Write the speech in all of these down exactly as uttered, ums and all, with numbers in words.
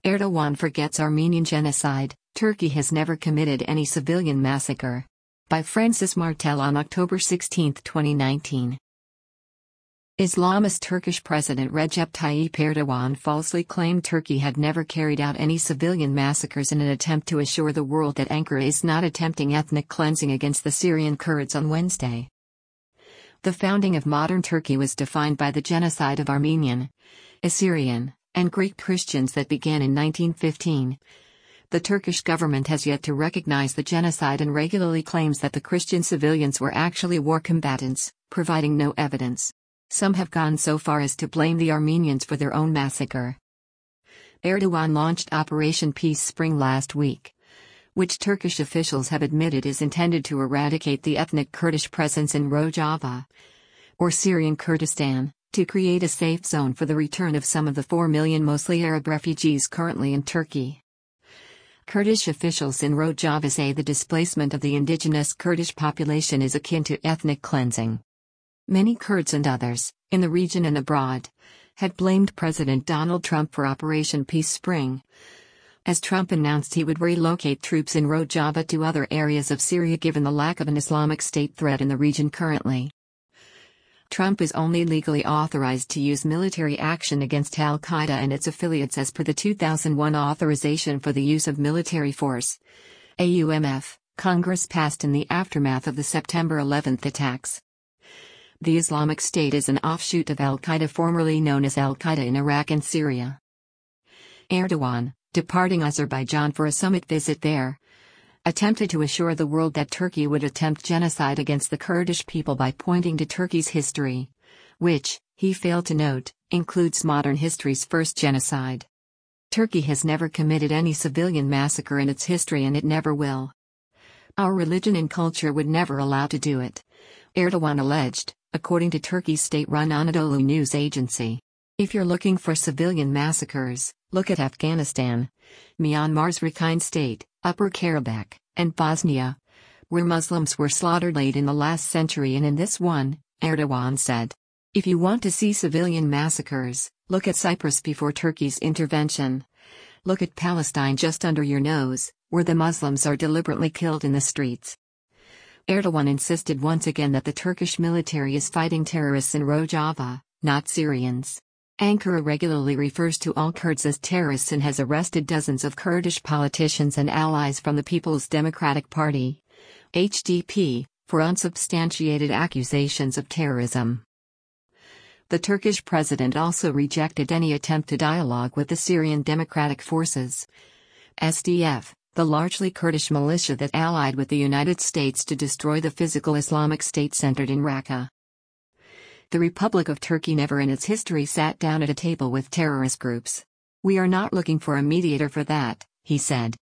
Erdogan forgets Armenian genocide. Turkey has never committed any civilian massacre. By Francis Martel on October sixteenth, twenty nineteen. Islamist Turkish President Recep Tayyip Erdogan falsely claimed Turkey had never carried out any civilian massacres in an attempt to assure the world that Ankara is not attempting ethnic cleansing against the Syrian Kurds on Wednesday. The founding of modern Turkey was defined by the genocide of Armenian, Assyrian, and Greek Christians that began in nineteen fifteen. The Turkish government has yet to recognize the genocide and regularly claims that the Christian civilians were actually war combatants, providing no evidence. Some have gone so far as to blame the Armenians for their own massacre. Erdogan launched Operation Peace Spring last week, which Turkish officials have admitted is intended to eradicate the ethnic Kurdish presence in Rojava, or Syrian Kurdistan, to create a safe zone for the return of some of the four million mostly Arab refugees currently in Turkey. Kurdish officials in Rojava say the displacement of the indigenous Kurdish population is akin to ethnic cleansing. Many Kurds and others, in the region and abroad, had blamed President Donald Trump for Operation Peace Spring, as Trump announced he would relocate troops in Rojava to other areas of Syria given the lack of an Islamic State threat in the region currently. Trump is only legally authorized to use military action against al-Qaeda and its affiliates as per the two thousand one Authorization for the Use of Military Force, A U M F, Congress passed in the aftermath of the September eleventh attacks. The Islamic State is an offshoot of al-Qaeda, formerly known as al-Qaeda in Iraq and Syria. Erdogan, departing Azerbaijan for a summit visit there, attempted to assure the world that Turkey would attempt genocide against the Kurdish people by pointing to Turkey's history, which, he failed to note, includes modern history's first genocide. Turkey has never committed any civilian massacre in its history and it never will. Our religion and culture would never allow to do it, Erdogan alleged, according to Turkey's state-run Anadolu news agency. If you're looking for civilian massacres, look at Afghanistan, Myanmar's Rakhine State, Upper Karabakh, and Bosnia, where Muslims were slaughtered late in the last century, and in this one, Erdogan said. If you want to see civilian massacres, look at Cyprus before Turkey's intervention. Look at Palestine just under your nose, where the Muslims are deliberately killed in the streets. Erdogan insisted once again that the Turkish military is fighting terrorists in Rojava, not Syrians. Ankara regularly refers to all Kurds as terrorists and has arrested dozens of Kurdish politicians and allies from the People's Democratic Party, H D P, for unsubstantiated accusations of terrorism. The Turkish president also rejected any attempt to dialogue with the Syrian Democratic Forces, S D F, the largely Kurdish militia that allied with the United States to destroy the physical Islamic State centered in Raqqa. The Republic of Turkey never in its history sat down at a table with terrorist groups. We are not looking for a mediator for that, he said.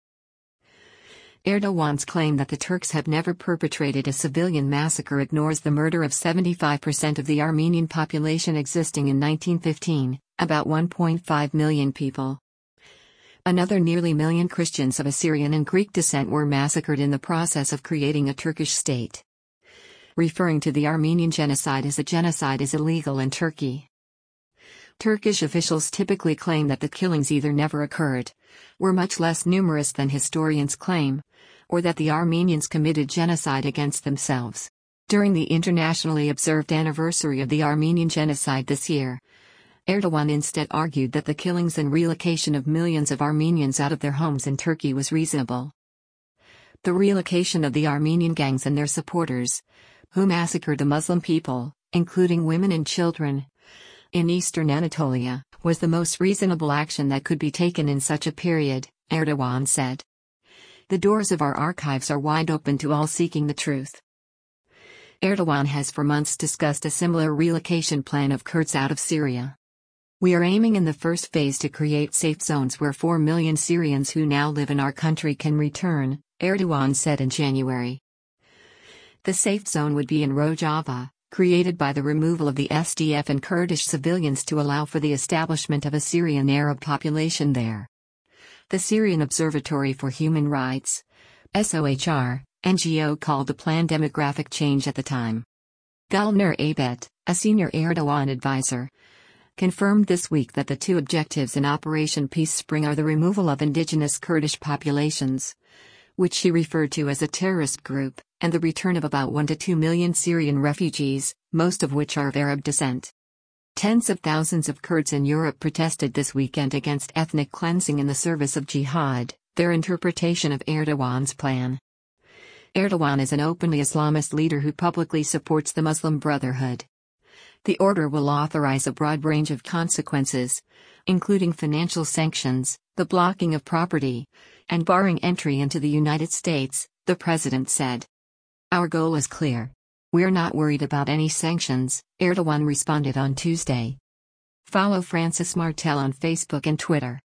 Erdogan's claim that the Turks have never perpetrated a civilian massacre ignores the murder of seventy-five percent of the Armenian population existing in nineteen fifteen, about one point five million people. Another nearly million Christians of Assyrian and Greek descent were massacred in the process of creating a Turkish state. Referring to the Armenian genocide as a genocide is illegal in Turkey. Turkish officials typically claim that the killings either never occurred, were much less numerous than historians claim, or that the Armenians committed genocide against themselves. During the internationally observed anniversary of the Armenian genocide this year, Erdogan instead argued that the killings and relocation of millions of Armenians out of their homes in Turkey was reasonable. The relocation of the Armenian gangs and their supporters, who massacred the Muslim people, including women and children, in eastern Anatolia, was the most reasonable action that could be taken in such a period, Erdogan said. The doors of our archives are wide open to all seeking the truth. Erdogan has for months discussed a similar relocation plan of Kurds out of Syria. We are aiming in the first phase to create safe zones where four million Syrians who now live in our country can return, Erdogan said in January. The safe zone would be in Rojava, created by the removal of the S D F and Kurdish civilians to allow for the establishment of a Syrian Arab population there. The Syrian Observatory for Human Rights, S O H R, N G O called the plan demographic change at the time. Gulnur Aybet, a senior Erdogan advisor, confirmed this week that the two objectives in Operation Peace Spring are the removal of indigenous Kurdish populations, which she referred to as a terrorist group, and the return of about one to two million Syrian refugees, most of which are of Arab descent. Tens of thousands of Kurds in Europe protested this weekend against ethnic cleansing in the service of jihad, their interpretation of Erdogan's plan. Erdogan is an openly Islamist leader who publicly supports the Muslim Brotherhood. The order will authorize a broad range of consequences, including financial sanctions, the blocking of property, and barring entry into the United States, the president said. "Our goal is clear. We're not worried about any sanctions," Erdogan responded on Tuesday. Follow Francis Martel on Facebook and Twitter.